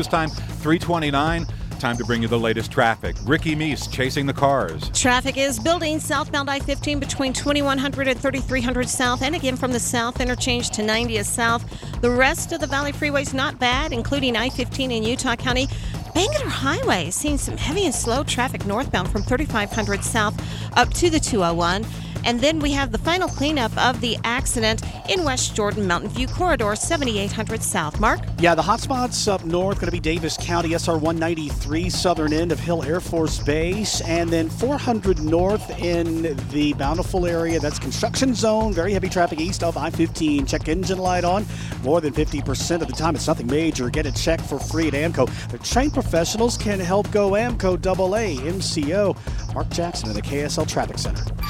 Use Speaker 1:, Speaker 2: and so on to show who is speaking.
Speaker 1: news time, 3:29. Time to bring you the latest traffic. Ricky Meese chasing the cars.
Speaker 2: Traffic is building southbound I-15 between 2100 and 3300 south, and again from the south interchange to 90th south. The rest of the Valley Freeway is not bad, including I-15 in Utah County. Bangerter Highway is seeing some heavy and slow traffic northbound from 3500 south up to the 201. And then we have the final cleanup of the accident in West Jordan Mountain View Corridor, 7800 south. Mark?
Speaker 3: Yeah, the hot spots up north going to be Davis County, SR 193, southern end of Hill Air Force Base, and then 400 north in the Bountiful area. That's construction zone. Very heavy traffic east of I-15. Check engine light on. More than 50% of the time, it's nothing major. Get it checked for free at AAMCO. The trained professionals can help go AAMCO AA, MCO. Mark Jackson at the KSL Traffic Center.